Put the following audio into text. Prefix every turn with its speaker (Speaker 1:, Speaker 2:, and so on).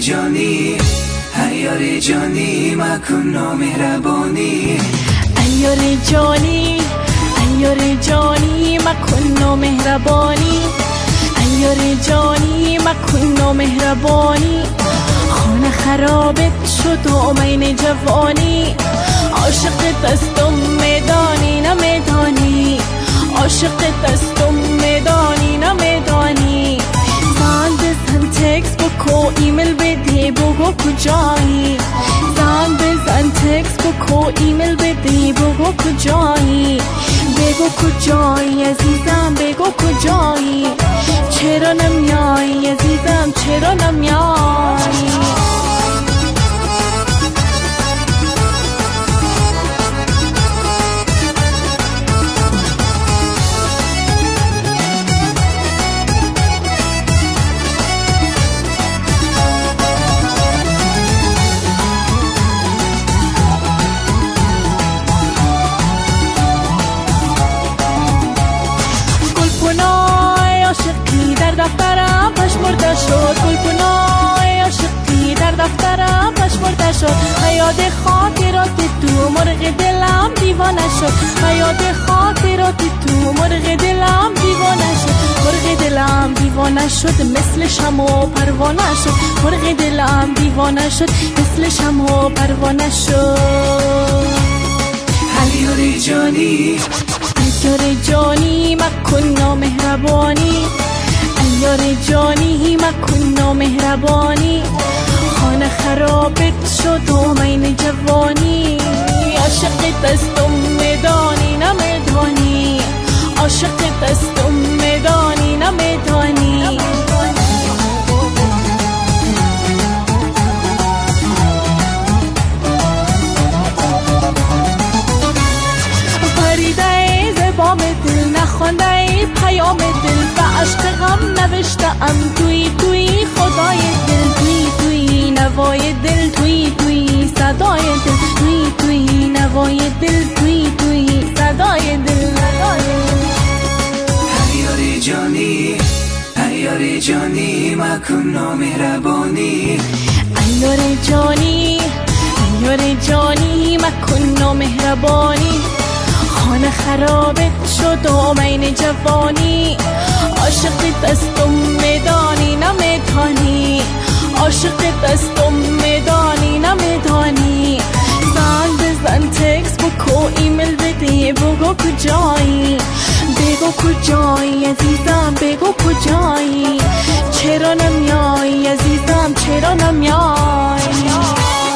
Speaker 1: جانی عیار جانی مکن نامهربانی
Speaker 2: عیار جانی عیار جانی مکن نامهربانی عیار جانی مکن نامهربانی خانه خرابت شد و مین جوانی عاشقت هستم میدانی نمیدانی عاشقت هستم میدانی نمیدانی زنگ بزن تکس بکو ایمیل بده بگو کجایی زنگ بزن تکس بکو ایمیل بده بگو کجایی بگو کجایی عزیزم بگو کجایی چرا نمیایی عزیزم چرا نمیایی دفترم پشمرده شد گلبنای عاشقی در دفترم پشمرده شد یاد خاطرات تو مرغ دلم دیوانه شد یاد خاطرات تو مرغ دلم دیوانه شد مرغ دلم دیوانه شد مثل شمع و پروانه شد مرغ دلم دیوانه شد مثل شمع و پروانه شد
Speaker 1: عیار جانی
Speaker 2: عیار جانی مکن نامهربانی عیار جانی مکن نامهربانی خانه خرابت شد و مین جوانی عاشقت هستم میدانی نمیدانی عاشقت هستم میدانی نمیدانی پریده زبام دل نخوانده پیام دل به عشق غم نوشتم توی خدای دل توی نوای دل توی صدای دل توی نوای دل توی صدای دل
Speaker 1: عیار جانی عیار جانی مکن نامهربانی
Speaker 2: عیار جانی عیار جانی مکن نامهربانی خانه خرابت شد و مین جوانی عاشقت هستم میدانی نمیدانی عاشقت هستم میدانی نمیدانی زنگ بزن تکس بکو ایمیل بده بگو کجایی بگو کجایی عزیزم بگو کجایی چرا نمیایی عزیزم چرا نمیایی